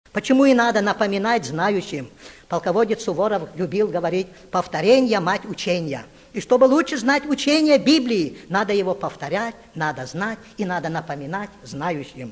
Почему и надо напоминать знающим? Полководец Суворов любил говорить: повторение – мать учения. И чтобы лучше знать учение Библии, надо его повторять, надо знать и надо напоминать знающим.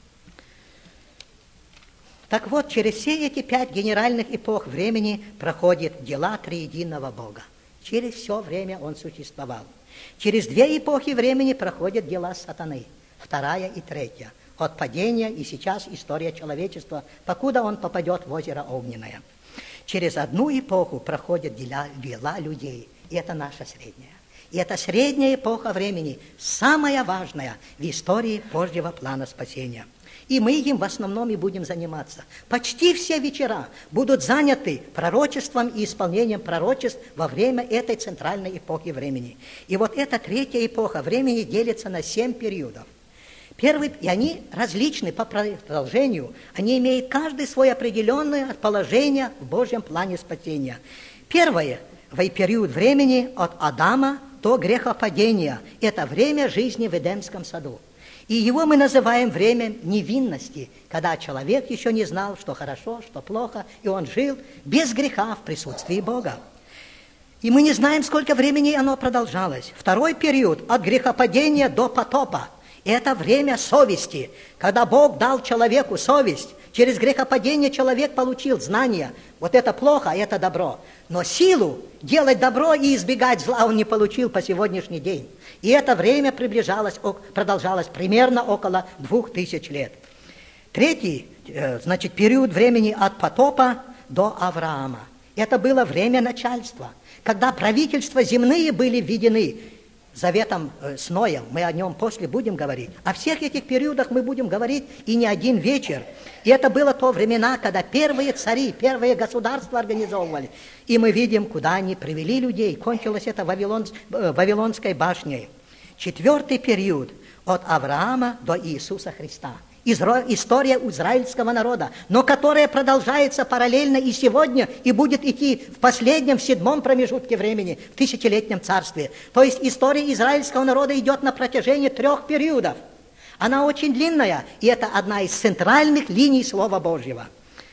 Так вот, через все эти 5 генеральных эпох времени проходят дела триединого Бога. Через все время он существовал. Через 2 эпохи времени проходят дела сатаны, 2 и 3. От падения и сейчас история человечества, покуда он попадет в озеро Огненное. Через 1 эпоху проходят дела людей, и это наша средняя. И это средняя эпоха времени, самая важная в истории Божьего плана спасения. И мы им в основном и будем заниматься. Почти все вечера будут заняты пророчеством и исполнением пророчеств во время этой центральной эпохи времени. И вот эта 3-я эпоха времени делится на 7 периодов. И они различны по продолжению, они имеют каждый свое определенное положение в Божьем плане спасения. Первый период времени от Адама до грехопадения – это время жизни в Эдемском саду. И его мы называем время невинности, когда человек еще не знал, что хорошо, что плохо, и он жил без греха в присутствии Бога. И мы не знаем, сколько времени оно продолжалось. 2-й период от грехопадения до потопа – это время совести, когда Бог дал человеку совесть. Через грехопадение человек получил знания. Вот это плохо, а это добро. Но силу делать добро и избегать зла он не получил по сегодняшний день. И это время продолжалось примерно около 2000 лет. 3-й, период времени от потопа до Авраама. Это было время начальства, когда правительства земные были введены заветом с Ноем. Мы о нем после будем говорить. О всех этих периодах мы будем говорить и не один вечер. И это было то времена, когда первые цари, первые государства организовывали. И мы видим, куда они привели людей. Кончилось это Вавилонской башней. 4-й период от Авраама до Иисуса Христа. История израильского народа, но которая продолжается параллельно и сегодня, и будет идти в последнем, в 7-м промежутке времени, в тысячелетнем царстве. То есть история израильского народа идет на протяжении 3 периодов. Она очень длинная, и это одна из центральных линий Слова Божьего.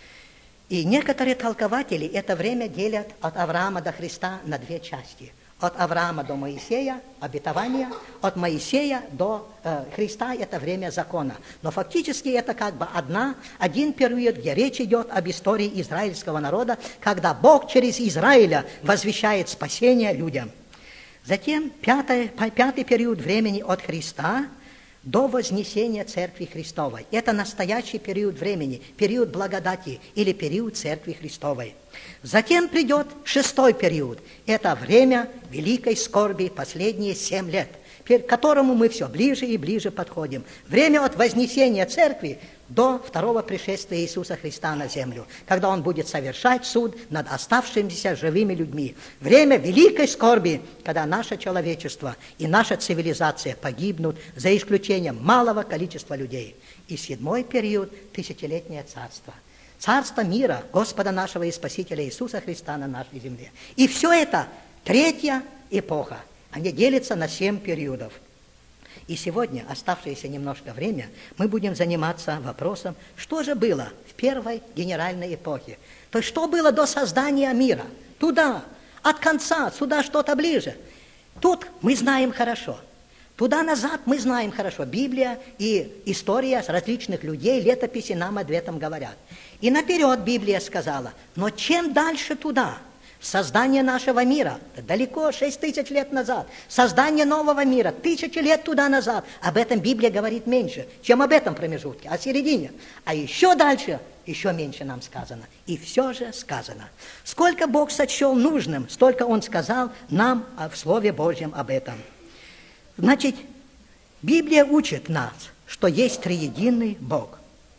И некоторые толкователи это время делят от Авраама до Христа на 2 части. От Авраама до Моисея – обетование, от Моисея до Христа – это время закона. Но фактически это как бы один период, где речь идет об истории израильского народа, когда Бог через Израиля возвещает спасение людям. Затем 5-й период времени от Христа до вознесения Церкви Христовой. Это настоящий период времени, период благодати или период Церкви Христовой. Затем придет 6-й период. Это время великой скорби, последние 7 лет, к которому мы все ближе и ближе подходим. Время от вознесения Церкви до 2-го пришествия Иисуса Христа на землю, когда Он будет совершать суд над оставшимися живыми людьми. Время великой скорби, когда наше человечество и наша цивилизация погибнут, за исключением малого количества людей. И 7-й период – тысячелетнее царство. Царство мира Господа нашего и Спасителя Иисуса Христа на нашей земле. И все это 3-я эпоха. Они делятся на 7 периодов. И сегодня, оставшееся немножко время, мы будем заниматься вопросом, что же было в первой генеральной эпохе. То есть, что было до создания мира? Туда, от конца, сюда что-то ближе. Тут мы знаем хорошо. Туда назад мы знаем хорошо. Библия и история различных людей, летописи нам об этом говорят. И наперед Библия сказала, но чем дальше туда, создание нашего мира, далеко, 6000 лет назад, создание нового мира, 1000 лет туда назад, об этом Библия говорит меньше, чем об этом промежутке, о середине. А еще дальше, еще меньше нам сказано. И все же сказано. Сколько Бог сочел нужным, столько Он сказал нам в Слове Божьем об этом. Значит, Библия учит нас, что есть триединый Бог.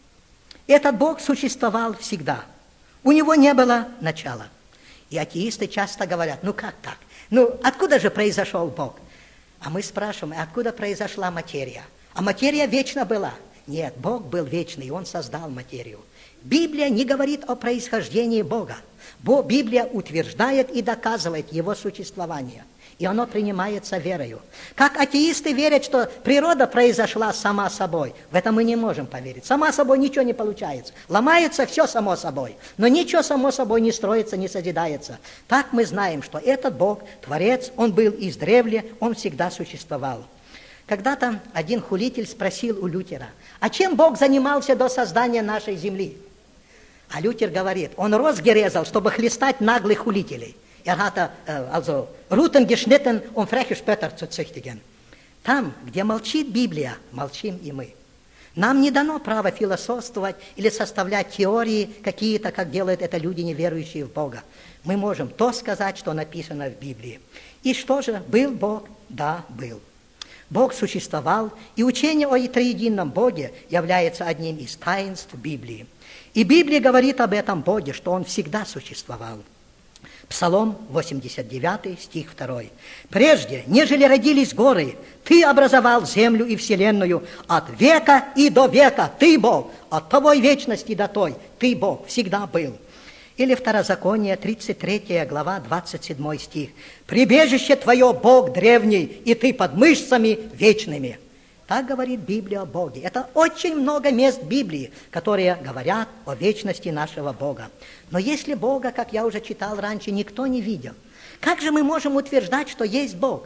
Этот Бог существовал всегда. У Него не было начала. И атеисты часто говорят, ну как так? Ну откуда же произошел Бог? А мы спрашиваем, откуда произошла материя? А материя вечно была. Нет, Бог был вечный, и Он создал материю. Библия не говорит о происхождении Бога. Библия утверждает и доказывает Его существование. и оно принимается верою. Как атеисты верят, что природа произошла сама собой, в это мы не можем поверить. Сама собой ничего не получается. Ломается все само собой, но ничего само собой не строится, не созидается. Так мы знаем, что этот Бог, Творец, Он был издревле, Он всегда существовал. Когда-то один хулитель спросил у Лютера, а чем Бог занимался до создания нашей земли? А Лютер говорит, он розги резал, чтобы хлестать наглых хулителей. Hatte also Ruten geschnitten, freche Spötter zu züchtigen. Там, где молчит Библия, молчим и мы. Нам не дано право философствовать или составлять теории какие-то, как делают это люди, не верующие в Бога. Мы можем то сказать, что написано в Библии. И что же, был Бог? Да, был. Бог существовал, и учение о триедином Боге является одним из таинств Библии. И Библия говорит об этом Боге, что Он всегда существовал. Псалом 89, стих 2. «Прежде, нежели родились горы, Ты образовал землю и вселенную, от века и до века Ты Бог, от Твоей вечности до той Ты Бог, всегда был». Или Второзаконие, 33 глава, 27 стих. «Прибежище Твое, Бог древний, и Ты под мышцами вечными». Так говорит Библия о Боге. Это очень много мест Библии, которые говорят о вечности нашего Бога. Но если Бога, как я уже читал раньше, никто не видел, как же мы можем утверждать, что есть Бог?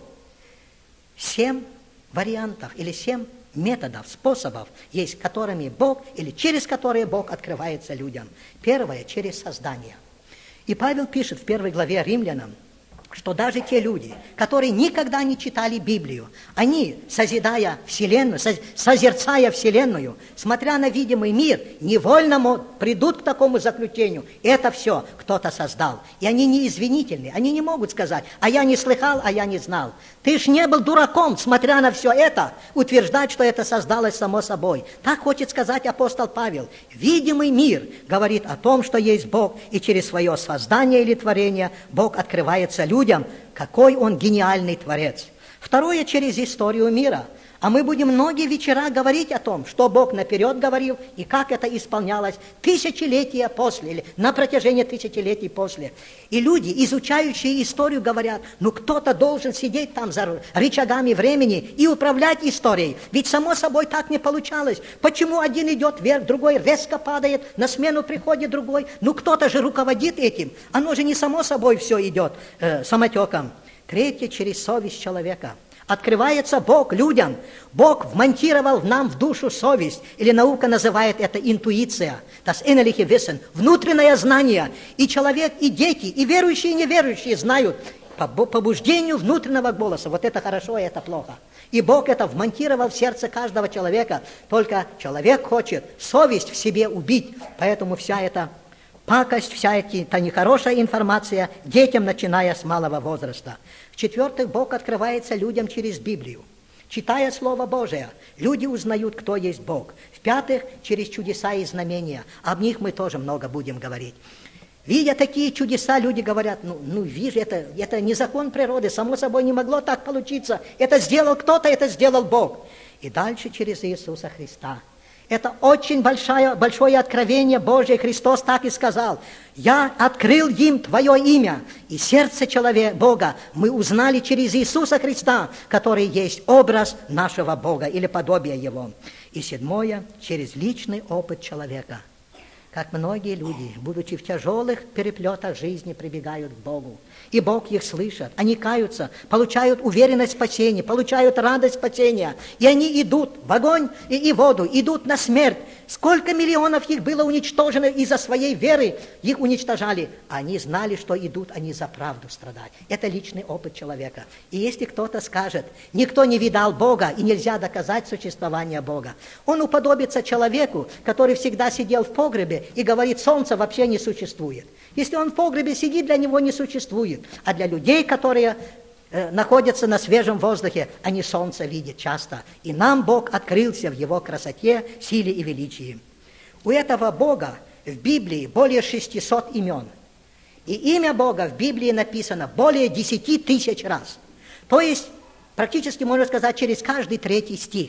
7 вариантов или 7 методов, способов есть, которыми Бог или через которые Бог открывается людям. Первое – через создание. И Павел пишет в 1 главе Римлянам, что даже те люди, которые никогда не читали Библию, они, созидая Вселенную, созерцая Вселенную, смотря на видимый мир, невольно придут к такому заключению. Это все кто-то создал. И они не извинительны. Они не могут сказать, а я не слыхал, а я не знал. Ты ж не был дураком, смотря на все это, утверждать, что это создалось само собой. Так хочет сказать апостол Павел. Видимый мир говорит о том, что есть Бог, и через свое создание или творение Бог открывается людям, какой Он гениальный Творец. Второе, через историю мира. А мы будем многие вечера говорить о том, что Бог наперед говорил и как это исполнялось тысячелетия после, или на протяжении тысячелетий после. И люди, изучающие историю, говорят, ну кто-то должен сидеть там за рычагами времени и управлять историей. Ведь само собой так не получалось. Почему один идет вверх, другой резко падает, на смену приходит другой? Ну кто-то же руководит этим. Оно же не само собой все идет самотеком. Третье, через совесть человека. Открывается Бог людям. Бог вмонтировал нам в душу совесть, или наука называет это интуиция, das innerliche Wissen, внутреннее знание. И человек, и дети, и верующие, и неверующие знают по побуждению внутреннего голоса, вот это хорошо, и это плохо. И Бог это вмонтировал в сердце каждого человека, только человек хочет совесть в себе убить, поэтому вся эта пакость, вся эта нехорошая информация детям, начиная с малого возраста. В-четвертых, Бог открывается людям через Библию. Читая Слово Божие, люди узнают, кто есть Бог. В-пятых, через чудеса и знамения. Об них мы тоже много будем говорить. Видя такие чудеса, люди говорят, вижу, это не закон природы, само собой не могло так получиться. Это сделал кто-то, это сделал Бог. И дальше через Иисуса Христа. Это очень большое откровение Божие. Христос так и сказал. «Я открыл им Твое имя». И сердце человека Бога мы узнали через Иисуса Христа, который есть образ нашего Бога или подобие Его. И седьмое, через личный опыт человека. Как многие люди, будучи в тяжелых переплетах жизни, прибегают к Богу. И Бог их слышит, они каются, получают уверенность в спасении, получают радость спасения. И они идут в огонь и воду, идут на смерть. Сколько миллионов их было уничтожено из-за своей веры, их уничтожали. Они знали, что идут они за правду страдать. Это личный опыт человека. И если кто-то скажет, никто не видал Бога и нельзя доказать существование Бога, он уподобится человеку, который всегда сидел в погребе и говорит, солнце вообще не существует. Если он в погребе сидит, для него не существует. А для людей, которые находятся на свежем воздухе, они солнце видят часто. И нам Бог открылся в Его красоте, силе и величии. У этого Бога в Библии более 600 имен. И имя Бога в Библии написано более 10 тысяч раз. То есть, практически, можно сказать, через каждый третий стих.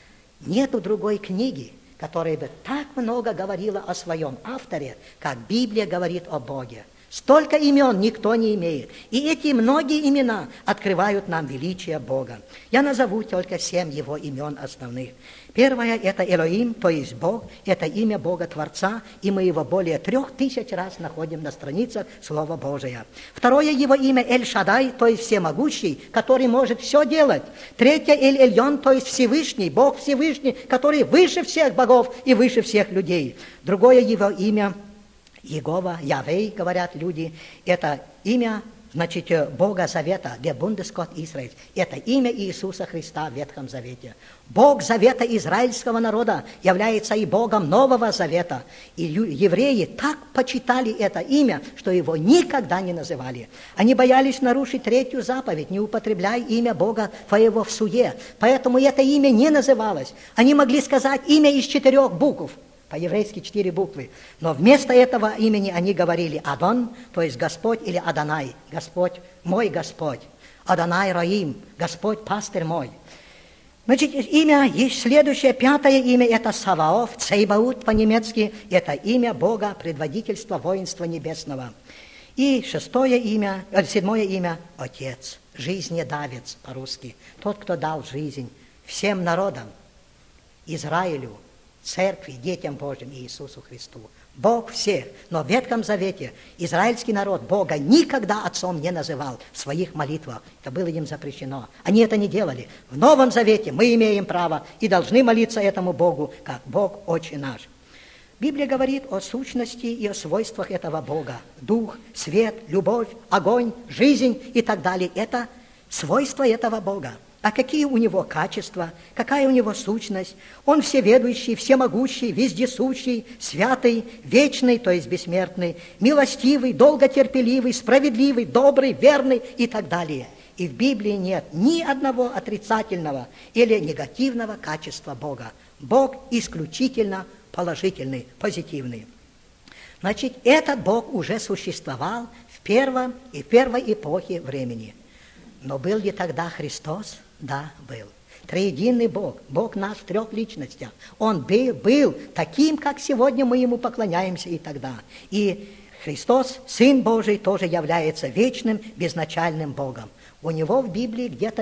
Нету другой книги, которая бы так много говорила о своем авторе, как Библия говорит о Боге. Столько имен никто не имеет. И эти многие имена открывают нам величие Бога. Я назову только 7 его имен основных. Первое – это Элоим, то есть Бог. Это имя Бога-Творца, и мы его более 3000 раз находим на страницах Слова Божия. Второе его имя – Эль-Шадай, то есть Всемогущий, который может все делать. Третье – Эль-Эльон, то есть Всевышний, Бог Всевышний, который выше всех богов и выше всех людей. Другое его имя – Иегова, Явей, говорят люди, это имя, значит, Бога Завета, der Bundesgott Israels. Это имя Иисуса Христа в Ветхом Завете. Бог Завета израильского народа является и Богом Нового Завета. И евреи так почитали это имя, что его никогда не называли. Они боялись нарушить 3-ю заповедь: не употребляй имя Бога твоего в суе. Поэтому это имя не называлось. Они могли сказать имя из 4 букв. По-еврейски 4 буквы. Но вместо этого имени они говорили Адон, то есть Господь, или Адонай, Господь, мой Господь. Адонай Роим, Господь, пастырь мой. Значит, имя есть следующее, 5-е имя, это Саваоф, Цейбаут по-немецки, это имя Бога, предводительства воинства небесного. И 7-е имя, Отец, жизнедавец по-русски, тот, кто дал жизнь всем народам, Израилю, Церкви, детям Божьим и Иисусу Христу. Бог всех. Но в Ветхом Завете израильский народ Бога никогда отцом не называл в своих молитвах. Это было им запрещено. Они это не делали. В Новом Завете мы имеем право и должны молиться этому Богу, как Бог Отче наш. Библия говорит о сущности и о свойствах этого Бога. Дух, свет, любовь, огонь, жизнь и так далее. Это свойства этого Бога. А какие у него качества, какая у него сущность? Он всеведущий, всемогущий, вездесущий, святый, вечный, то есть бессмертный, милостивый, долготерпеливый, справедливый, добрый, верный и так далее. И в Библии нет ни одного отрицательного или негативного качества Бога. Бог исключительно положительный, позитивный. Значит, этот Бог уже существовал в первой эпохе времени. Но был ли тогда Христос? Да, был. Триединый Бог, Бог наш в 3 личностях. Он был таким, как сегодня мы Ему поклоняемся и тогда. И Христос, Сын Божий, тоже является вечным, безначальным Богом. У Него в Библии где-то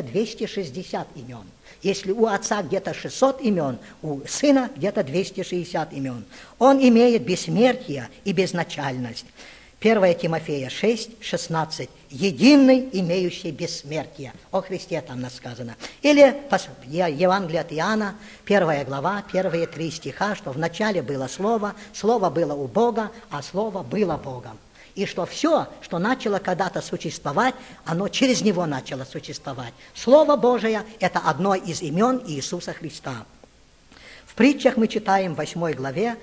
260 имен. Если у Отца где-то 600 имен, у Сына где-то 260 имен. Он имеет бессмертие и безначальность. 1 Тимофея 6, 16. Единый, имеющий бессмертие. О Христе там сказано. Или Евангелие от Иоанна, 1 глава, первые 3 стиха, что вначале было Слово, Слово было у Бога, а Слово было Богом. И что все, что начало когда-то существовать, оно через Него начало существовать. Слово Божие – это одно из имен Иисуса Христа. В притчах мы читаем в 8 главе,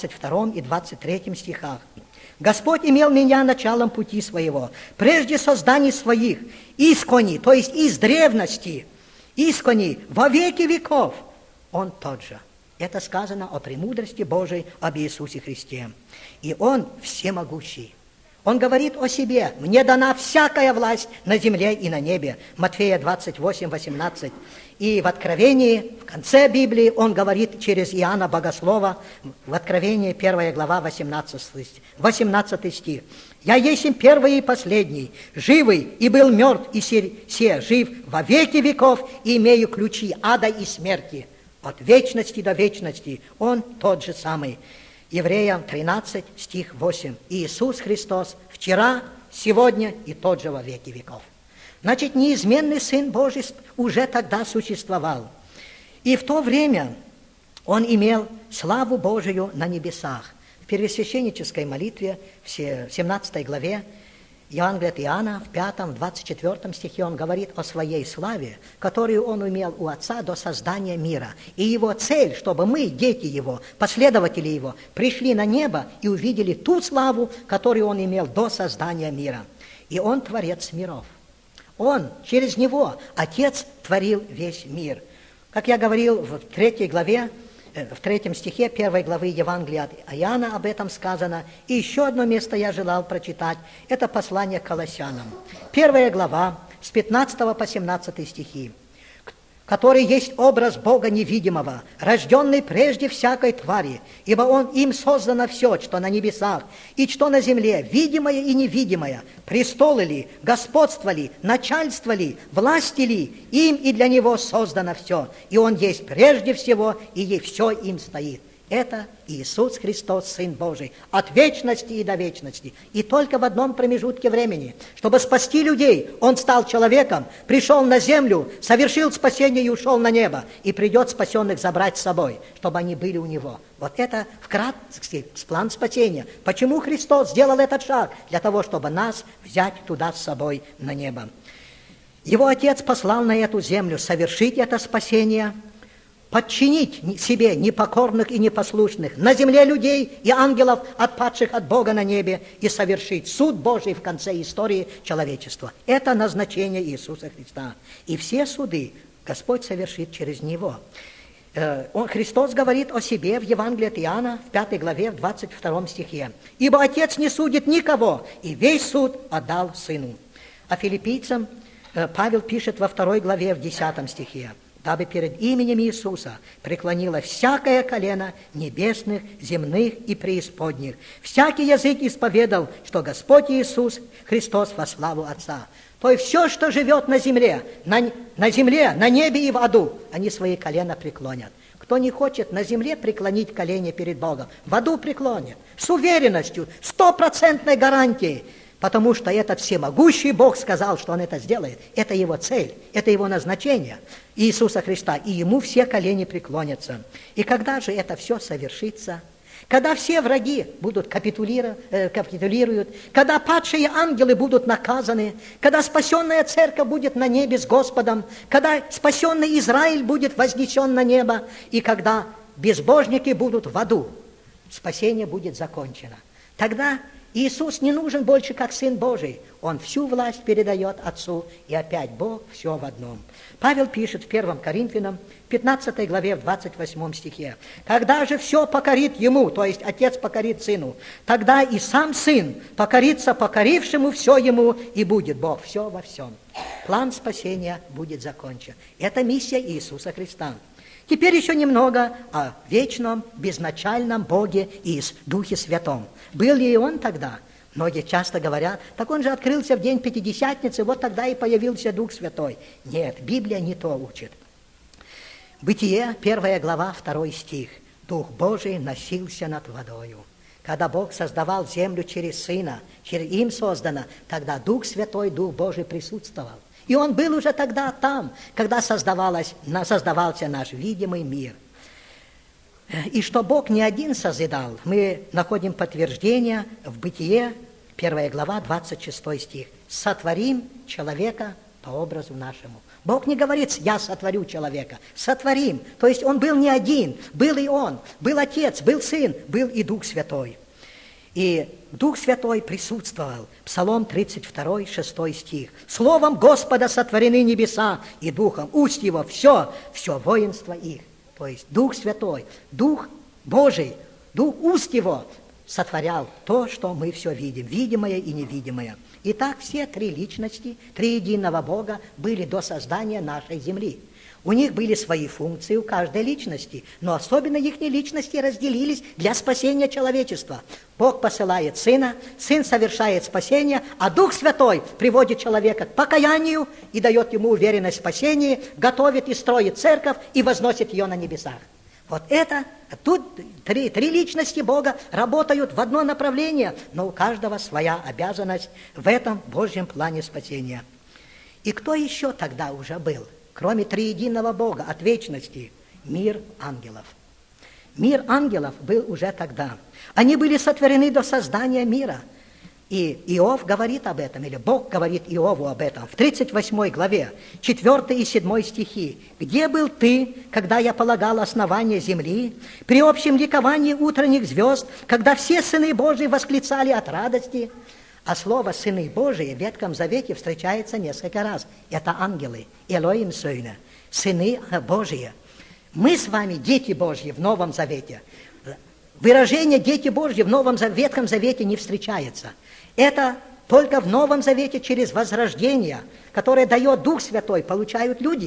22 и 23 стихах. «Господь имел меня началом пути своего, прежде созданий своих, искони, то есть из древности, искони, во веки веков, Он тот же». Это сказано о премудрости Божией, об Иисусе Христе. И Он всемогущий. Он говорит о себе: «Мне дана всякая власть на земле и на небе». Матфея 28, 18. И в Откровении, в конце Библии, он говорит через Иоанна Богослова, в Откровении 1 глава, 18 стих. «Я есть первый и последний, живый, и был мертв, и се жив во веки веков, и имею ключи ада и смерти». От вечности до вечности Он тот же самый. Евреям 13, стих 8. «Иисус Христос вчера, сегодня и тот же во веки веков». Значит, неизменный Сын Божий уже тогда существовал. И в то время Он имел славу Божию на небесах. В первосвященнической молитве, в 17 главе Евангелия от Иоанна, в 5, 24 стихе он говорит о своей славе, которую Он имел у Отца до создания мира. И Его цель, чтобы мы, дети Его, последователи Его, пришли на небо и увидели ту славу, которую Он имел до создания мира. И Он творец миров. Он, через Него, Отец творил весь мир. Как я говорил в 3 главе, в 3 стихе 1 главы Евангелия от Иоанна об этом сказано. И еще одно место я желал прочитать. Это послание к Колоссянам. 1 глава, с 15 по 17 стихи. который есть образ Бога невидимого, рожденный прежде всякой твари, ибо им создано все, что на небесах и что на земле, видимое и невидимое, престолы ли, господство ли, начальство ли, власти ли, им и для него создано все, и он есть прежде всего, и все им стоит. Это Иисус Христос, Сын Божий, от вечности и до вечности. И только в одном промежутке времени, чтобы спасти людей, Он стал человеком, пришел на землю, совершил спасение и ушел на небо. И придет спасенных забрать с собой, чтобы они были у Него. Вот это вкратце план спасения. Почему Христос сделал этот шаг? Для того, чтобы нас взять туда с собой на небо. Его Отец послал на эту землю совершить это спасение, подчинить себе непокорных и непослушных, на земле людей и ангелов, отпадших от Бога на небе, и совершить суд Божий в конце истории человечества. Это назначение Иисуса Христа. И все суды Господь совершит через Него. Христос говорит о себе в Евангелии от Иоанна, в 5 главе, в 22 стихе. «Ибо Отец не судит никого, и весь суд отдал Сыну». А филиппийцам Павел пишет во 2 главе, в 10 стихе. «Дабы перед именем Иисуса преклонило всякое колено небесных, земных и преисподних. Всякий язык исповедал, что Господь Иисус Христос во славу Отца». То есть все, что живет на земле, на небе и в аду, они свои колена преклонят. Кто не хочет на земле преклонить колени перед Богом, в аду преклонит. С уверенностью, 100% гарантией. Потому что этот всемогущий Бог сказал, что Он это сделает. Это Его цель, это Его назначение Иисуса Христа. И Ему все колени преклонятся. И когда же это все совершится? Когда все враги будут капитулируют, когда падшие ангелы будут наказаны, когда спасенная церковь будет на небе с Господом, когда спасенный Израиль будет вознесен на небо, и когда безбожники будут в аду, спасение будет закончено. Тогда Иисус не нужен больше как Сын Божий. Он всю власть передает Отцу, и опять Бог все в одном. Павел пишет в 1 Коринфянам, 15 главе, в 28 стихе. «Когда же все покорит Ему, то есть Отец покорит Сыну, тогда и сам Сын покорится покорившему все Ему, и будет Бог все во всем». План спасения будет закончен. Это миссия Иисуса Христа. Теперь еще немного о вечном, безначальном Боге и Духе Святом. Был ли и Он тогда? Многие часто говорят, так Он же открылся в день Пятидесятницы, вот тогда и появился Дух Святой. Нет, Библия не то учит. Бытие, 1 глава, 2 стих. Дух Божий носился над водою. Когда Бог создавал землю через Сына, через им создано, тогда Дух Святой, Дух Божий присутствовал. И Он был уже тогда там, когда создавался наш видимый мир. И что Бог не один созидал, мы находим подтверждение в Бытие, 1 глава, 26 стих. «Сотворим человека по образу нашему». Бог не говорит: «Я сотворю человека». Сотворим. То есть Он был не один. Был и Он. Был Отец, был Сын, был и Дух Святой. И Дух Святой присутствовал. Псалом 32, 6 стих. «Словом Господа сотворены небеса, и Духом уст Его все воинство их». То есть Дух Святой, Дух Божий, Дух уст Его сотворял то, что мы все видим, видимое и невидимое. Итак, все три личности, триединого Бога были до создания нашей земли. У них были свои функции, у каждой личности, но особенно их личности разделились для спасения человечества. Бог посылает Сына, Сын совершает спасение, а Дух Святой приводит человека к покаянию и дает ему уверенность в спасении, готовит и строит церковь и возносит ее на небесах. Вот это, тут три личности Бога работают в одно направление, но у каждого своя обязанность в этом Божьем плане спасения. И кто еще тогда уже был? Кроме триединого Бога, от вечности, мир ангелов. Мир ангелов был уже тогда. Они были сотворены до создания мира. И Иов говорит об этом, или Бог говорит Иову об этом, в 38 главе, 4 и 7 стихи. «Где был ты, когда я полагал основание земли, при общем ликовании утренних звезд, когда все сыны Божьи восклицали от радости?» А слово «сыны Божии» в Ветхом Завете встречается несколько раз. Это ангелы, Элоим Сөйне, сыны Божьи. Мы с вами дети Божьи в Новом Завете. Выражение «дети Божьи» в Ветхом Завете не встречается. Это только в Новом Завете через возрождение, которое дает Дух Святой, получают люди.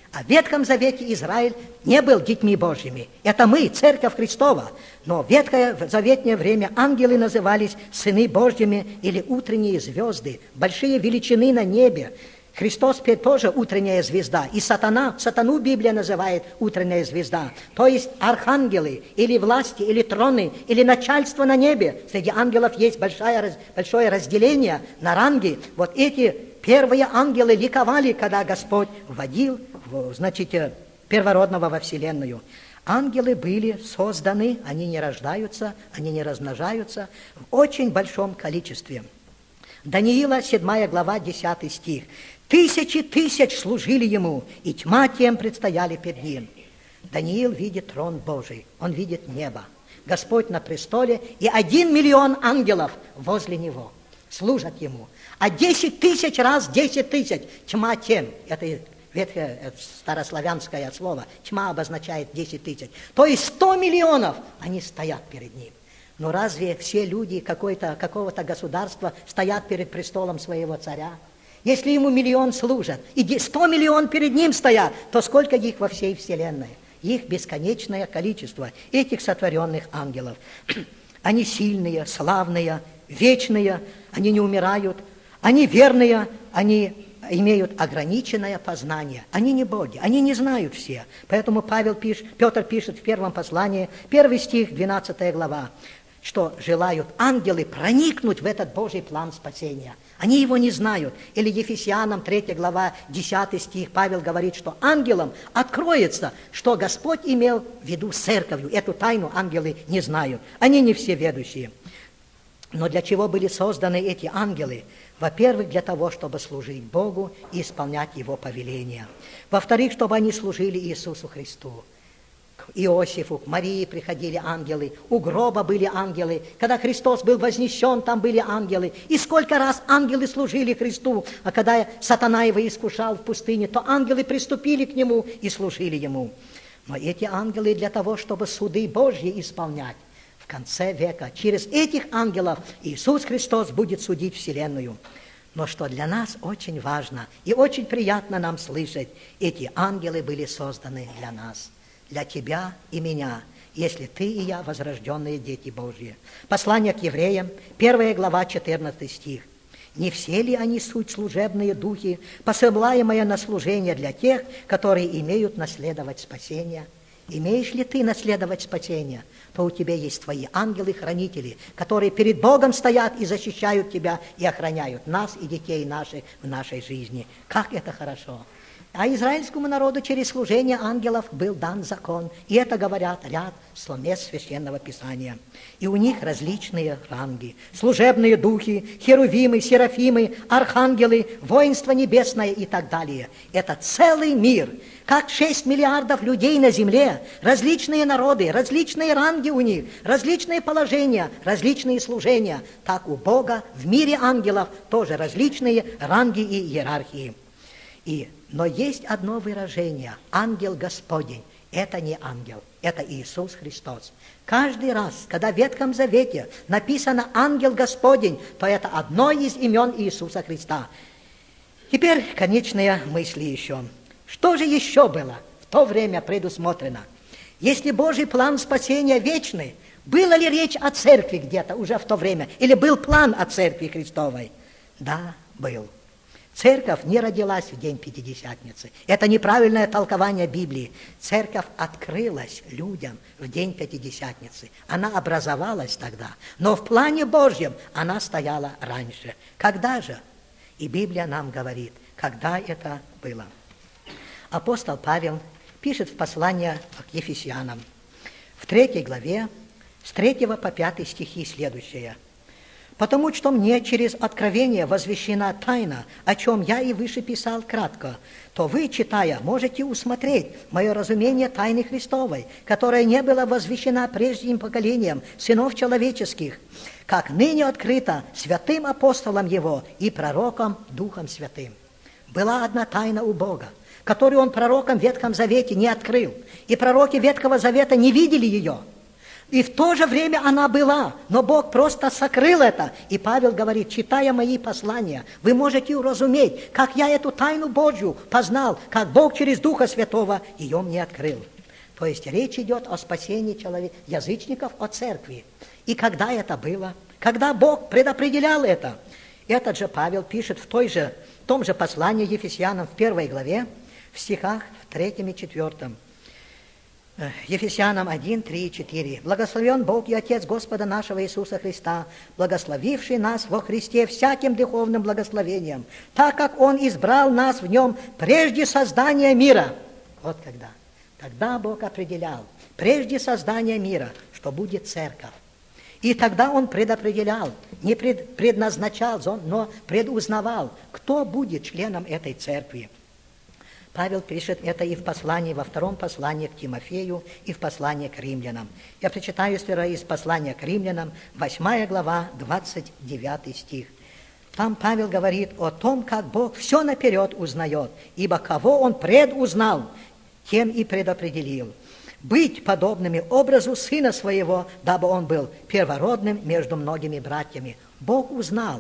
А в Ветхом Завете Израиль не был детьми Божьими. Это мы, Церковь Христова. Но в ветхозаветное время ангелы назывались сыны Божьими или утренние звезды, большие величины на небе. Христос тоже утренняя звезда. И сатану Библия называет утренняя звезда. То есть архангелы, или власти, или троны, или начальство на небе. Среди ангелов есть большое разделение на ранги. Вот эти первые ангелы ликовали, когда Господь вводил, первородного во вселенную. Ангелы были созданы, они не рождаются, они не размножаются в очень большом количестве. Даниила, 7 глава, 10 стих. «Тысячи тысяч служили ему, и тьма тем предстояли перед ним». Даниил видит трон Божий, он видит небо. Господь на престоле, и 1 миллион ангелов возле него служат ему. А 10 тысяч раз 10 тысяч тьма тем. Это ветхое старославянское слово. Тьма обозначает 10 тысяч. То есть 100 миллионов они стоят перед ним. Но разве все люди какого-то государства стоят перед престолом своего царя? Если ему миллион служат, и 100 миллионов перед ним стоят, то сколько их во всей вселенной? Их бесконечное количество, этих сотворенных ангелов. Они сильные, славные, вечные, они не умирают, они верные, они имеют ограниченное познание. Они не боги, они не знают все. Поэтому Петр пишет в первом послании, 1 стих, 12 глава, что желают ангелы проникнуть в этот Божий план спасения. Они его не знают. Или Ефесянам 3 глава, 10 стих, Павел говорит, что ангелам откроется, что Господь имел в виду с церковью. Эту тайну ангелы не знают. Они не все ведущие. Но для чего были созданы эти ангелы? Во-первых, для того, чтобы служить Богу и исполнять Его повеления. Во-вторых, чтобы они служили Иисусу Христу. К Иосифу, к Марии приходили ангелы, у гроба были ангелы. Когда Христос был вознесен, там были ангелы. И сколько раз ангелы служили Христу, а когда сатана его искушал в пустыне, то ангелы приступили к Нему и служили Ему. Но эти ангелы для того, чтобы суды Божьи исполнять. В конце века через этих ангелов Иисус Христос будет судить вселенную. Но что для нас очень важно и очень приятно нам слышать, эти ангелы были созданы для нас, для тебя и меня, если ты и я возрожденные дети Божьи. Послание к евреям, 1 глава, 14 стих. «Не все ли они суть служебные духи, посылаемые на служение для тех, которые имеют наследовать спасение?» Имеешь ли ты наследовать спасение, то у тебя есть твои ангелы-хранители, которые перед Богом стоят и защищают тебя, и охраняют нас и детей наших в нашей жизни. Как это хорошо! А израильскому народу через служение ангелов был дан закон. И это говорят ряд мест Священного Писания. И у них различные ранги. Служебные духи, херувимы, серафимы, архангелы, воинство небесное и так далее. Это целый мир. Как 6 миллиардов людей на земле, различные народы, различные ранги у них, различные положения, различные служения. Так у Бога в мире ангелов тоже различные ранги и иерархии. Но есть одно выражение – ангел Господень. Это не ангел, это Иисус Христос. Каждый раз, когда в Ветхом Завете написано «ангел Господень», то это одно из имен Иисуса Христа. Теперь конечные мысли еще. Что же еще было в то время предусмотрено? Если Божий план спасения вечный, была ли речь о церкви где-то уже в то время? Или был план о церкви Христовой? Да, был. Церковь не родилась в день Пятидесятницы. Это неправильное толкование Библии. Церковь открылась людям в день Пятидесятницы. Она образовалась тогда. Но в плане Божьем она стояла раньше. Когда же? И Библия нам говорит, когда это было. Апостол Павел пишет в послании к Ефесянам в 3 главе с 3 по 5 стихи следующее. «Потому что мне через откровение возвещена тайна, о чем я и выше писал кратко, то вы, читая, можете усмотреть мое разумение тайны Христовой, которая не была возвещена прежним поколением сынов человеческих, как ныне открыто святым апостолом его и пророком Духом Святым». Была одна тайна у Бога, которую Он пророкам в Ветхом Завете не открыл, и пророки Ветхого Завета не видели ее. И в то же время она была, но Бог просто сокрыл это. И Павел говорит, читая мои послания, вы можете уразуметь, как я эту тайну Божью познал, как Бог через Духа Святого ее мне открыл. То есть речь идет о спасении язычников от церкви. И когда это было? Когда Бог предопределял это? Этот же Павел пишет в том же послании Ефесянам в 1 главе, в стихах в 3 и 4. Ефесянам 1, 3 и 4. «Благословен Бог и Отец Господа нашего Иисуса Христа, благословивший нас во Христе всяким духовным благословением, так как Он избрал нас в Нем прежде создания мира». Вот когда. Тогда Бог определял, прежде создания мира, что будет церковь. И тогда Он предопределял, не предназначал, но предузнавал, кто будет членом этой церкви. Павел пишет это и в послании, во втором послании к Тимофею, и в послании к римлянам. Я прочитаю из послания к римлянам, 8 глава, 29 стих. Там Павел говорит о том, как Бог все наперед узнает, ибо кого Он предузнал, тем и предопределил. Быть подобными образу Сына Своего, дабы Он был первородным между многими братьями. Бог узнал.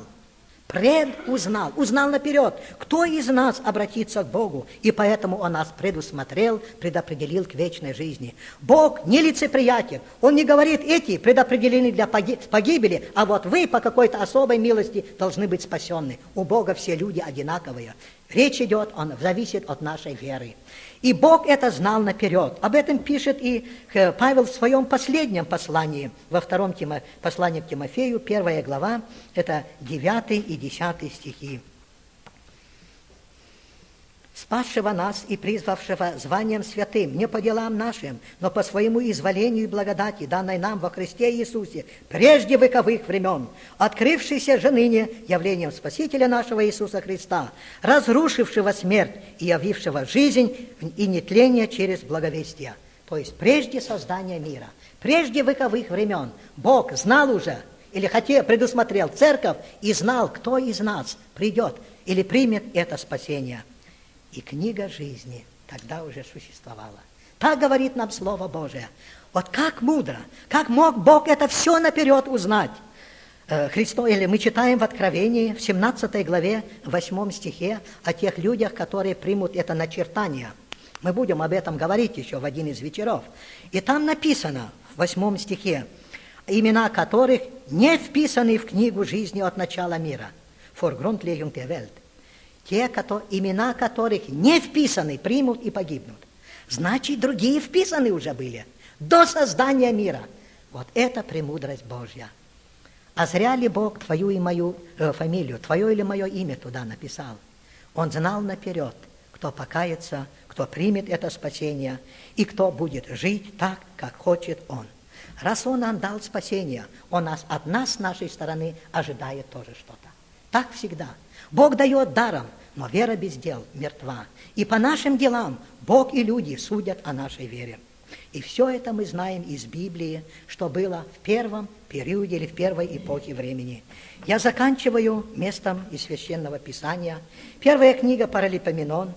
Узнал наперед, кто из нас обратится к Богу, и поэтому Он нас предусмотрел, предопределил к вечной жизни. Бог не лицеприятен, Он не говорит, эти предопределены для погибели, а вот вы по какой-то особой милости должны быть спасенны. У Бога все люди одинаковые. Речь идет, Он зависит от нашей веры. И Бог это знал наперед. Об этом пишет и Павел в своем последнем послании, во втором послании к Тимофею, 1 глава, это 9 и 10 стихи. «Спасшего нас и призвавшего званием святым, не по делам нашим, но по своему изволению и благодати, данной нам во Христе Иисусе, прежде вековых времен, открывшийся же ныне явлением Спасителя нашего Иисуса Христа, разрушившего смерть и явившего жизнь и нетление через благовестие». То есть прежде создания мира, прежде вековых времен Бог знал уже, или предусмотрел церковь и знал, кто из нас придет или примет это спасение. И книга жизни тогда уже существовала. Так говорит нам Слово Божие. Вот как мудро, как мог Бог это все наперед узнать. Мы читаем в Откровении, в 17 главе, 8 стихе, о тех людях, которые примут это начертание. Мы будем об этом говорить еще в один из вечеров. И там написано, в 8 стихе, имена которых не вписаны в книгу жизни от начала мира. For Grundlegung der Welt. Те, имена которых не вписаны, примут и погибнут. Значит, другие вписаны уже были до создания мира. Вот это премудрость Божья. А зря ли Бог твою и мою фамилию, твое или мое имя туда написал? Он знал наперед, кто покается, кто примет это спасение и кто будет жить так, как хочет Он. Раз Он нам дал спасение, Он от нас, с нашей стороны, ожидает тоже что-то. Так всегда. Бог дает даром, но вера без дел мертва. И по нашим делам Бог и люди судят о нашей вере. И все это мы знаем из Библии, что было в первом периоде или в первой эпохе времени. Я заканчиваю местом из Священного Писания. Первая книга Паралипоменон,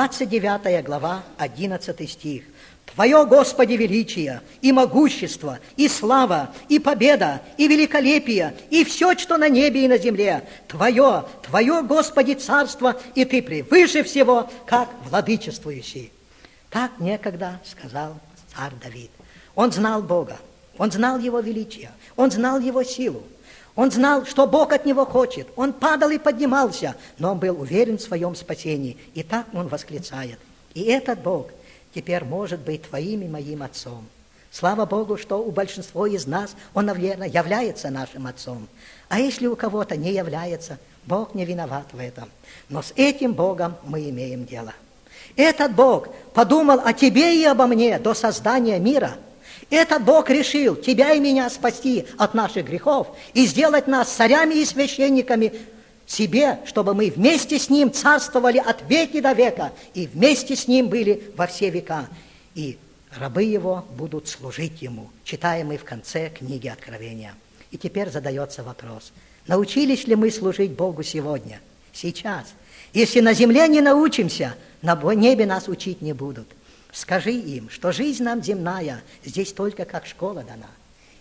29 глава, 11 стих. «Твое, Господи, величие, и могущество, и слава, и победа, и великолепие, и все, что на небе и на земле, Твое, Господи, царство, и Ты превыше всего, как владычествующий». Так некогда сказал царь Давид. Он знал Бога, он знал Его величие, он знал Его силу, он знал, что Бог от него хочет. Он падал и поднимался, но он был уверен в своем спасении. И так он восклицает. И этот Бог теперь может быть твоим и моим отцом. Слава Богу, что у большинства из нас Он, наверное, является нашим отцом. А если у кого-то не является, Бог не виноват в этом. Но с этим Богом мы имеем дело. Этот Бог подумал о тебе и обо мне до создания мира. Этот Бог решил тебя и меня спасти от наших грехов и сделать нас царями и священниками себе, чтобы мы вместе с Ним царствовали от веки до века и вместе с Ним были во все века. И рабы Его будут служить Ему, читаем мы в конце книги Откровения. И теперь задается вопрос, научились ли мы служить Богу сегодня, сейчас? Если на земле не научимся, на небе нас учить не будут. Скажи им, что жизнь нам земная здесь только как школа дана.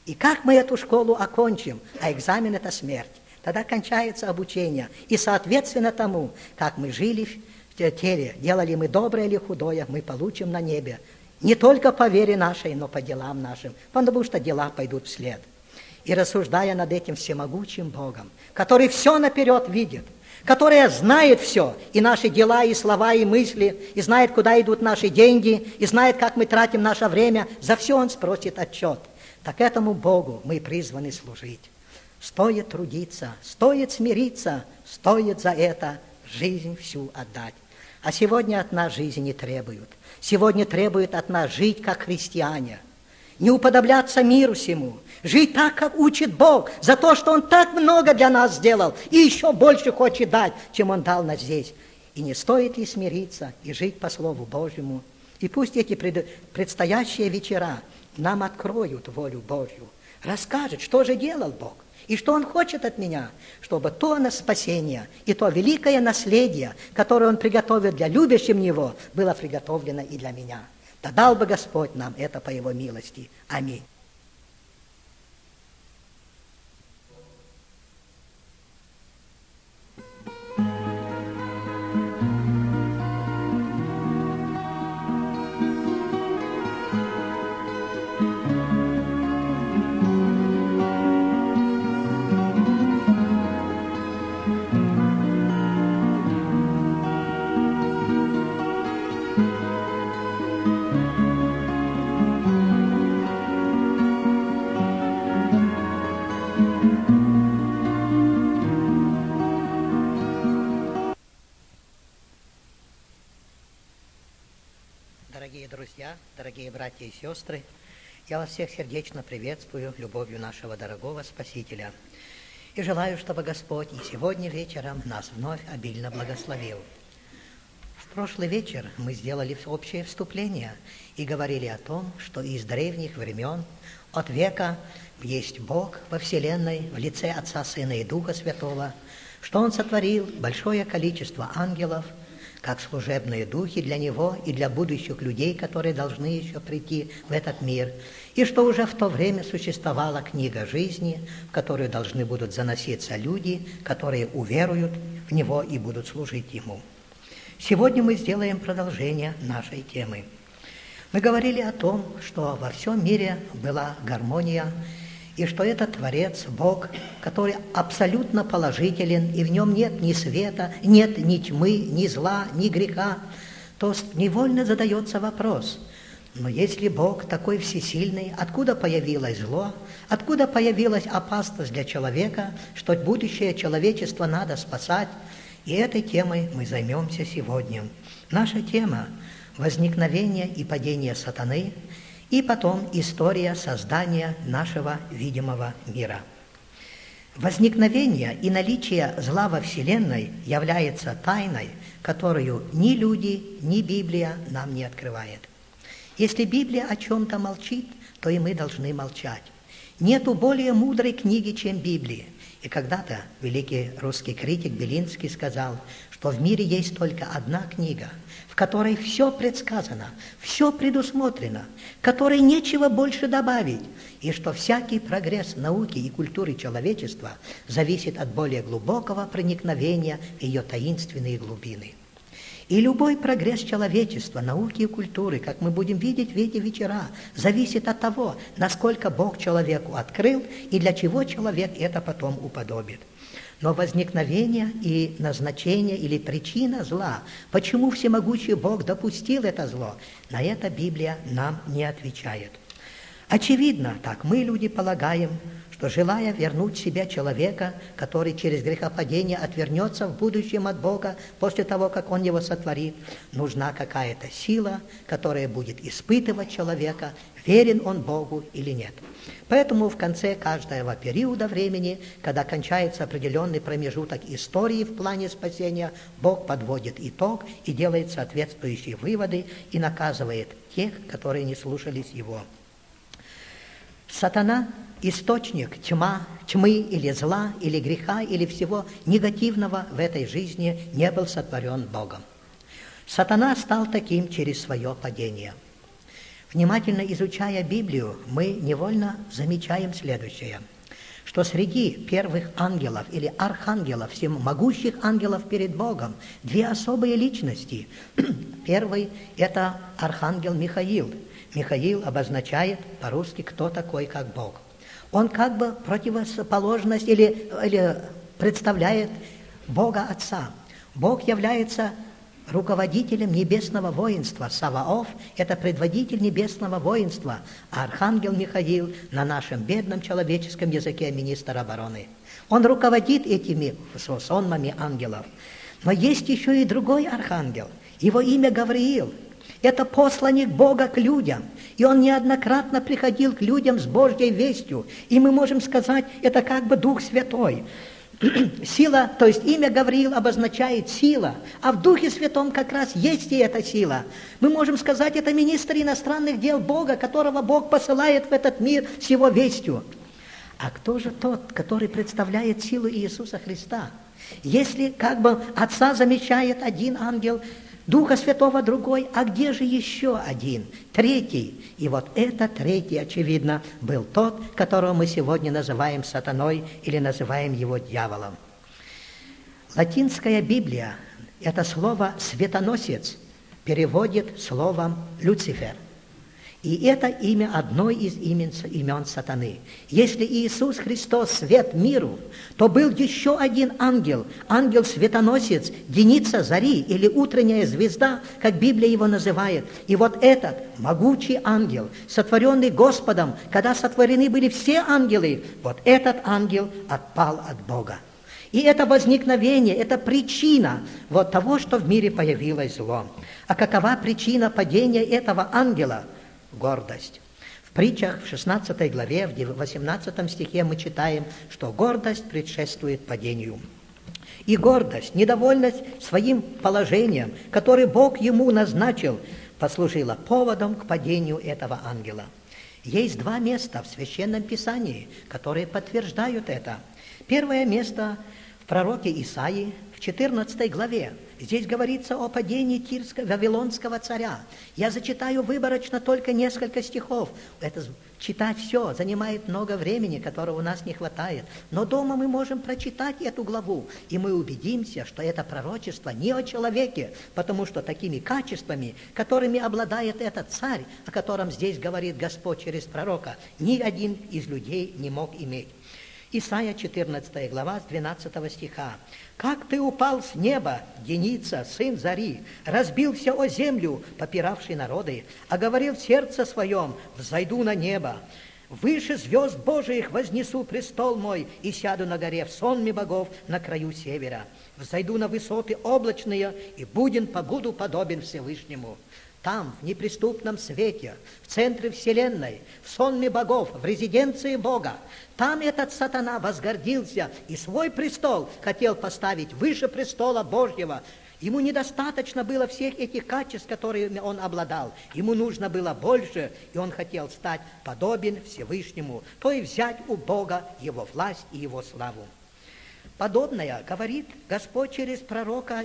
И как мы эту школу окончим, а экзамен – это смерть, тогда кончается обучение. И соответственно тому, как мы жили в теле, делали мы доброе или худое, мы получим на небе. Не только по вере нашей, но по делам нашим, потому что дела пойдут вслед. И рассуждая над этим всемогущим Богом, который все наперед видит, который знает все, и наши дела, и слова, и мысли, и знает, куда идут наши деньги, и знает, как мы тратим наше время, за все Он спросит отчет. Так этому Богу мы призваны служить. Стоит трудиться, стоит смириться, стоит за это жизнь всю отдать. А сегодня от нас жизни не требуют. Сегодня требуют от нас жить как христиане, не уподобляться миру сему, жить так, как учит Бог, за то, что Он так много для нас сделал и еще больше хочет дать, чем Он дал нас здесь. И не стоит ли смириться и жить по Слову Божьему? И пусть эти предстоящие вечера нам откроют волю Божью, расскажут, что же делал Бог и что Он хочет от меня, чтобы то на спасение и то великое наследие, которое Он приготовил для любящих Его, было приготовлено и для меня. Да дал бы Господь нам это по Его милости. Аминь. Дорогие друзья, дорогие братья и сестры, я вас всех сердечно приветствую любовью нашего дорогого Спасителя. И желаю, чтобы Господь и сегодня вечером нас вновь обильно благословил. В прошлый вечер мы сделали общее вступление и говорили о том, что из древних времен, от века, есть Бог во вселенной в лице Отца, Сына и Духа Святого, что Он сотворил большое количество ангелов, как служебные духи для Него и для будущих людей, которые должны еще прийти в этот мир, и что уже в то время существовала книга жизни, в которую должны будут заноситься люди, которые уверуют в Него и будут служить Ему. Сегодня мы сделаем продолжение нашей темы. Мы говорили о том, что во всем мире была гармония, и что этот Творец, Бог, который абсолютно положителен, и в нем нет ни света, нет ни тьмы, ни зла, ни греха, то невольно задается вопрос: но если Бог такой всесильный, откуда появилось зло, откуда появилась опасность для человека, что будущее человечество надо спасать? И этой темой мы займемся сегодня. Наша тема – возникновение и падение сатаны, и потом история создания нашего видимого мира. Возникновение и наличие зла во Вселенной является тайной, которую ни люди, ни Библия нам не открывает. Если Библия о чем-то молчит, то и мы должны молчать. Нету более мудрой книги, чем Библия. И когда-то великий русский критик Белинский сказал, что в мире есть только одна книга, в которой все предсказано, все предусмотрено, которой нечего больше добавить, и что всякий прогресс науки и культуры человечества зависит от более глубокого проникновения в ее таинственные глубины. И любой прогресс человечества, науки и культуры, как мы будем видеть в эти вечера, зависит от того, насколько Бог человеку открыл и для чего человек это потом уподобит. Но возникновение и назначение или причина зла, почему всемогущий Бог допустил это зло, на это Библия нам не отвечает. Очевидно, так мы, люди, полагаем, что, желая вернуть себе человека, который через грехопадение отвернется в будущем от Бога после того, как Он его сотворит, нужна какая-то сила, которая будет испытывать человека, верен он Богу или нет. Поэтому в конце каждого периода времени, когда кончается определенный промежуток истории в плане спасения, Бог подводит итог и делает соответствующие выводы и наказывает тех, которые не слушались Его. Сатана – источник тьмы или зла, или греха, или всего негативного в этой жизни не был сотворен Богом. Сатана стал таким через свое падение. Внимательно изучая Библию, мы невольно замечаем следующее, что среди первых ангелов или архангелов, всемогущих ангелов перед Богом, две особые личности. Первый – это архангел Михаил. Михаил обозначает по-русски «кто такой, как Бог». Он как бы противоположность или представляет Бога Отца. Бог является руководителем небесного воинства. Саваоф – это предводитель небесного воинства, а архангел Михаил на нашем бедном человеческом языке министр обороны. Он руководит этими сонмами ангелов. Но есть еще и другой архангел. Его имя Гавриил. Это посланник Бога к людям. И он неоднократно приходил к людям с Божьей вестью. И мы можем сказать, это как бы Дух Святой. Сила, то есть имя Гавриил обозначает сила, а в Духе Святом как раз есть и эта сила. Мы можем сказать, это министр иностранных дел Бога, которого Бог посылает в этот мир с его вестью. А кто же тот, который представляет силу Иисуса Христа? Если как бы Отца замещает один ангел, Духа Святого другой, а где же еще один, третий? И вот этот третий, очевидно, был тот, которого мы сегодня называем сатаной или называем его дьяволом. Латинская Библия это слово «светоносец» переводит словом «Люцифер». И это имя одно из имен сатаны. Если Иисус Христос свет миру, то был еще один ангел, ангел-светоносец, деница зари или утренняя звезда, как Библия его называет. И вот этот могучий ангел, сотворенный Господом, когда сотворены были все ангелы, вот этот ангел отпал от Бога. И это возникновение, это причина вот того, что в мире появилось зло. А какова причина падения этого ангела? Гордость. В притчах в 16 главе, в 18 стихе мы читаем, что гордость предшествует падению. И гордость, недовольность своим положением, которое Бог ему назначил, послужила поводом к падению этого ангела. Есть два места в Священном Писании, которые подтверждают это. Первое место в пророке Исаии, в 14 главе. Здесь говорится о падении Тирского, Вавилонского царя. Я зачитаю выборочно только несколько стихов. Это читать все занимает много времени, которого у нас не хватает. Но дома мы можем прочитать эту главу, и мы убедимся, что это пророчество не о человеке, потому что такими качествами, которыми обладает этот царь, о котором здесь говорит Господь через пророка, ни один из людей не мог иметь. Исайя 14 глава с 12 стиха. «Как ты упал с неба, деница, сын зари, разбился о землю, попиравший народы, а говорил в сердце своем, взойду на небо. Выше звезд Божиих вознесу престол мой и сяду на горе в сонме богов на краю севера. Взойду на высоты облачные и побуду подобен Всевышнему». Там, в неприступном свете, в центре вселенной, в сонме богов, в резиденции Бога, там этот сатана возгордился и свой престол хотел поставить выше престола Божьего. Ему недостаточно было всех этих качеств, которыми он обладал. Ему нужно было больше, и он хотел стать подобен Всевышнему, то есть взять у Бога его власть и его славу. Подобное говорит Господь через пророка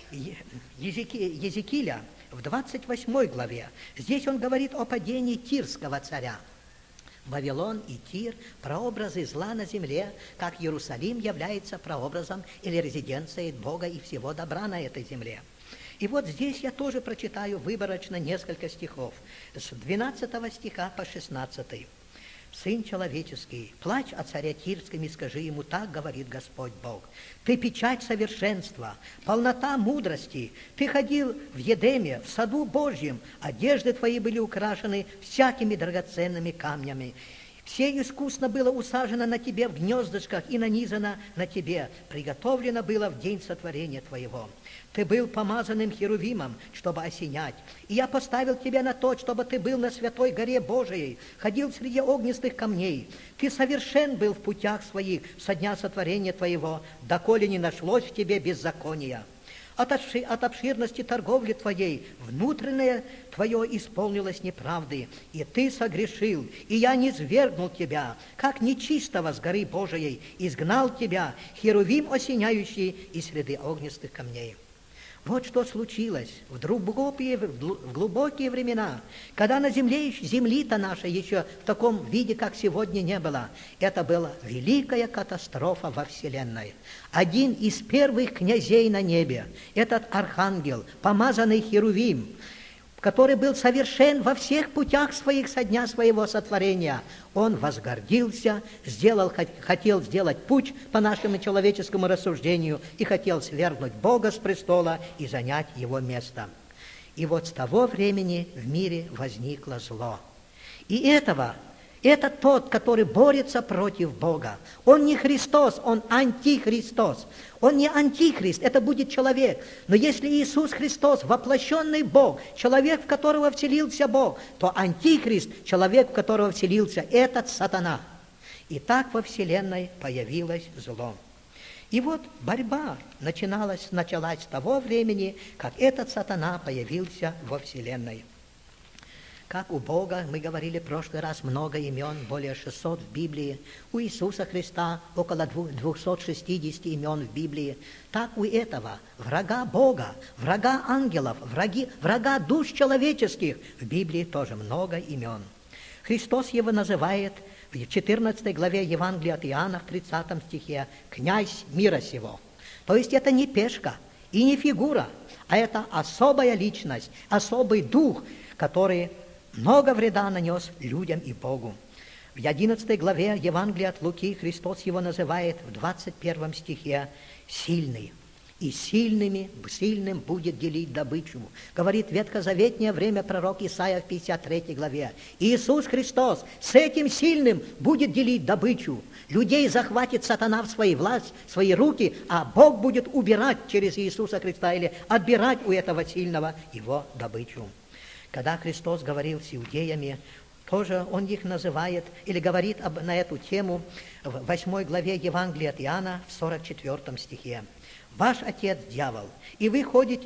Езекииля, в 28 главе. Здесь он говорит о падении Тирского царя. Вавилон и Тир – прообразы зла на земле, как Иерусалим является прообразом или резиденцией Бога и всего добра на этой земле. И вот здесь я тоже прочитаю выборочно несколько стихов. С 12 стиха по 16. «Сын человеческий, плачь о царе Тирском и скажи ему, так говорит Господь Бог. Ты печать совершенства, полнота мудрости. Ты ходил в Едеме, в саду Божьем, одежды твои были украшены всякими драгоценными камнями. Все искусно было усажено на тебе в гнездышках и нанизано на тебе, приготовлено было в день сотворения твоего. Ты был помазанным херувимом, чтобы осенять, и я поставил тебя на то, чтобы ты был на святой горе Божией, ходил среди огнистых камней. Ты совершен был в путях своих со дня сотворения твоего, доколе не нашлось в тебе беззакония. От обширности торговли твоей внутреннее твое исполнилось неправды, и ты согрешил, и я низвергнул тебя, как нечистого с горы Божией, изгнал тебя, херувим осеняющий из среды огнистых камней». Вот что случилось в глубокие времена, когда на земли-то нашей еще в таком виде, как сегодня, не было. Это была великая катастрофа во Вселенной. Один из первых князей на небе, этот архангел, помазанный Херувим, который был совершен во всех путях своих со дня своего сотворения, он возгордился, хотел сделать путь по нашему человеческому рассуждению и хотел свергнуть Бога с престола и занять его место. И вот с того времени в мире возникло зло. И это тот, который борется против Бога. Он не Христос, он антихристос. Он не антихрист, это будет человек. Но если Иисус Христос, воплощенный Бог, человек, в которого вселился Бог, то антихрист, человек, в которого вселился этот сатана. И так во Вселенной появилось зло. И вот борьба началась с того времени, как этот сатана появился во Вселенной. Как у Бога, мы говорили в прошлый раз, много имен, более 600 в Библии. У Иисуса Христа около 260 имен в Библии. Так у этого врага Бога, врага ангелов, врага душ человеческих в Библии тоже много имен. Христос его называет в 14 главе Евангелия от Иоанна, в 30 стихе, «Князь мира сего». То есть это не пешка и не фигура, а это особая личность, особый дух, который много вреда нанес людям и Богу. В 11 главе Евангелия от Луки Христос его называет в 21 стихе «сильный». И сильным будет делить добычу. Говорит ветхозаветнее время пророк Исаия в 53 главе. Иисус Христос с этим сильным будет делить добычу. Людей захватит сатана в свою власть, в свои руки, а Бог будет убирать через Иисуса Христа или отбирать у этого сильного его добычу. Когда Христос говорил с иудеями, тоже Он их называет или говорит на эту тему в 8 главе Евангелия от Иоанна в 44 стихе. «Ваш отец дьявол, и вы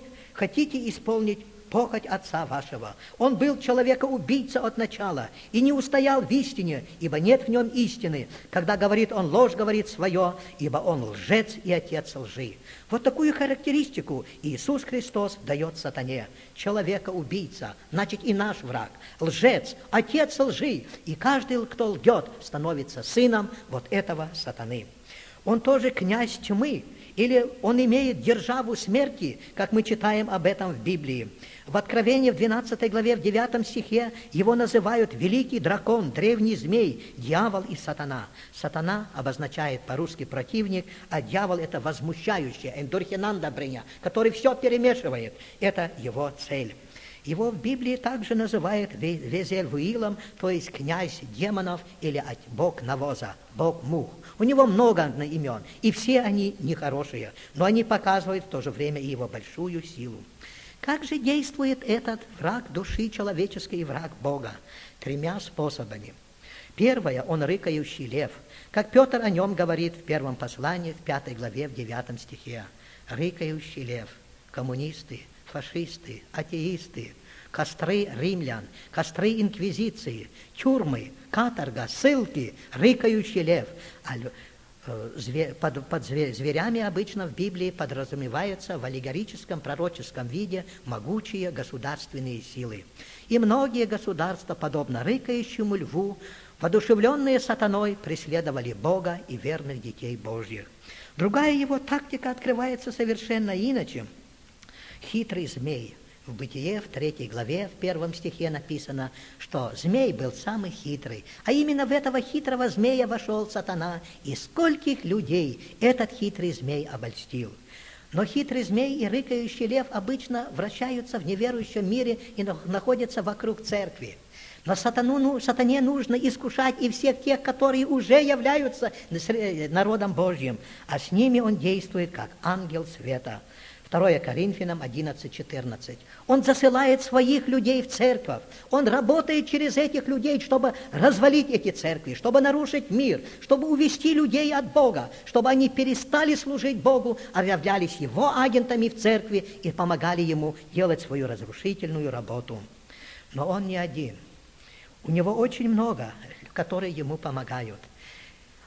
хотите исполнить похоть отца вашего. Он был человека-убийца от начала и не устоял в истине, ибо нет в нем истины. Когда говорит он ложь, говорит свое, ибо он лжец и отец лжи». Вот такую характеристику Иисус Христос дает сатане. Человека-убийца, значит и наш враг, лжец, отец лжи. И каждый, кто лгет, становится сыном вот этого сатаны. Он тоже князь тьмы, или он имеет державу смерти, как мы читаем об этом в Библии. В Откровении в 12 главе, в 9 стихе его называют великий дракон, древний змей, дьявол и сатана. Сатана обозначает по-русски противник, а дьявол – это возмущающий, эндорхинандабриня, который все перемешивает. Это его цель. Его в Библии также называют Везельвуилом, то есть князь демонов или бог навоза, бог мух. У него много имен, и все они нехорошие, но они показывают в то же время и его большую силу. Как же действует этот враг души человеческой и враг Бога? 3 способами. Первое, он рыкающий лев. Как Петр о нем говорит в первом послании, в 5 главе, в 9 стихе. Рыкающий лев. Коммунисты, фашисты, атеисты, костры римлян, костры инквизиции, тюрьмы, каторга, ссылки, рыкающий лев. Под зверями обычно в Библии подразумеваются в аллегорическом пророческом виде могучие государственные силы. И многие государства, подобно рыкающему льву, воодушевленные сатаной, преследовали Бога и верных детей Божьих. Другая его тактика открывается совершенно иначе. Хитрый змей. В Бытие, в 3 главе, в 1 стихе написано, что змей был самый хитрый. А именно в этого хитрого змея вошел сатана, и скольких людей этот хитрый змей обольстил. Но хитрый змей и рыкающий лев обычно вращаются в неверующем мире и находятся вокруг церкви. Но сатане нужно искушать и всех тех, которые уже являются народом Божьим, а с ними он действует как ангел света. 2 Коринфянам 11:14. Он засылает своих людей в церковь. Он работает через этих людей, чтобы развалить эти церкви, чтобы нарушить мир, чтобы увести людей от Бога, чтобы они перестали служить Богу, а являлись его агентами в церкви и помогали ему делать свою разрушительную работу. Но он не один. У него очень много, которые ему помогают.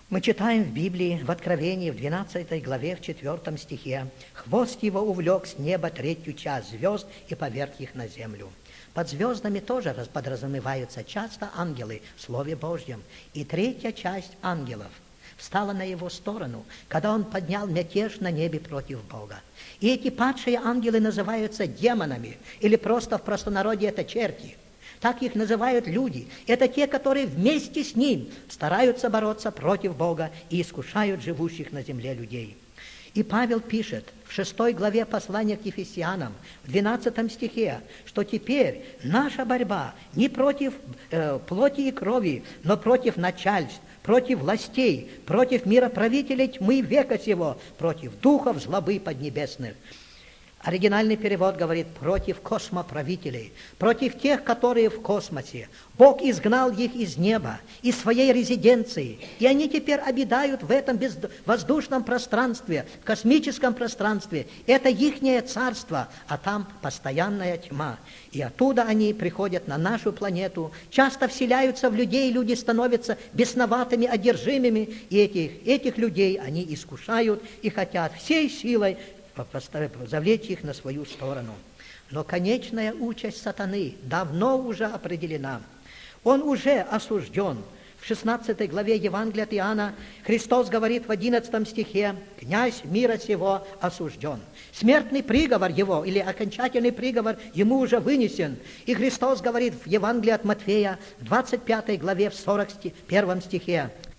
Мы читаем в Библии, в Откровении, в 12 главе, в 4 стихе: «Хвост его увлек с неба третью часть звезд и поверг их на землю». Под звездами тоже подразумеваются часто ангелы в Слове Божьем. И третья часть ангелов встала на его сторону, когда он поднял мятеж на небе против Бога. И эти падшие ангелы называются демонами, или просто в простонародье это черти. Так их называют люди. Это те, которые вместе с ним стараются бороться против Бога и искушают живущих на земле людей. И Павел пишет в 6 главе послания к Ефесянам, в 12 стихе, что теперь наша борьба не против плоти и крови, но против начальств, против властей, против мироправителей тьмы века сего, против духов злобы поднебесных. Оригинальный перевод говорит: против космоправителей, против тех, которые в космосе. Бог изгнал их из неба, из своей резиденции, и они теперь обитают в этом воздушном пространстве, в космическом пространстве. Это ихнее царство, а там постоянная тьма. И оттуда они приходят на нашу планету, часто вселяются в людей, люди становятся бесноватыми, одержимыми, и этих людей они искушают и хотят всей силой завлечь их на свою сторону. Но конечная участь сатаны давно уже определена. Он уже осужден. В 16 главе Евангелия от Иоанна Христос говорит в 11 стихе: «Князь мира сего осужден». Смертный приговор его, или окончательный приговор, ему уже вынесен. И Христос говорит в Евангелии от Матфея, в 25 главе, в 41 стихе: